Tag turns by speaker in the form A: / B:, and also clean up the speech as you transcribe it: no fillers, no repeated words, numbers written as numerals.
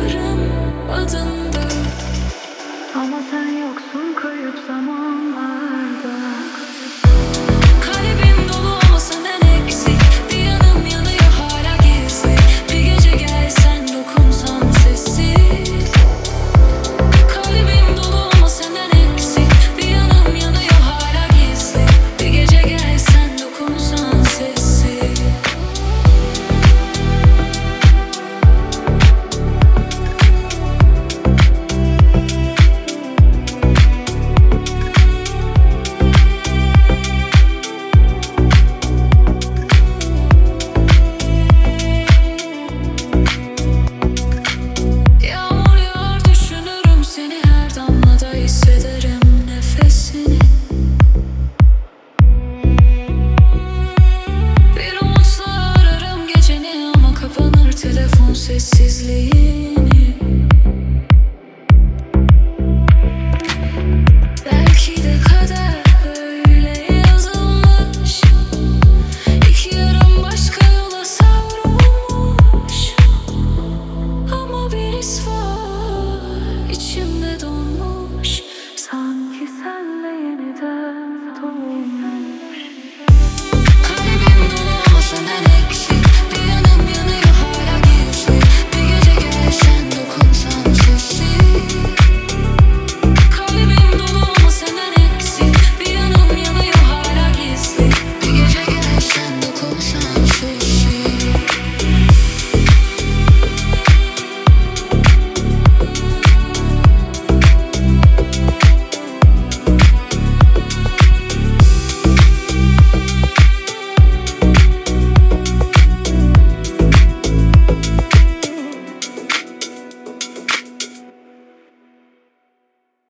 A: rüyalarım adında.
B: Ama sen yoksun kayıp zamanlarda.
A: Kalbim dolu ama senden eksik. Bir yanım yanıyor hala gizli. Bir gece gelsen dokunsan sessiz. Kalbim dolu ama senden eksik. Bir yanım yanıyor hala gizli. Bir gece gelsen dokunsan sessiz. Yağmur yağar düşünürüm seni, her damlada hissederim nefesini. Bir umutla ararım geceni ama kapanır telefon sessizliğini. Belki de kader böyle yazılmış. İki yarım başka yola savrulmuş. Ama bir his var içimde donmuş.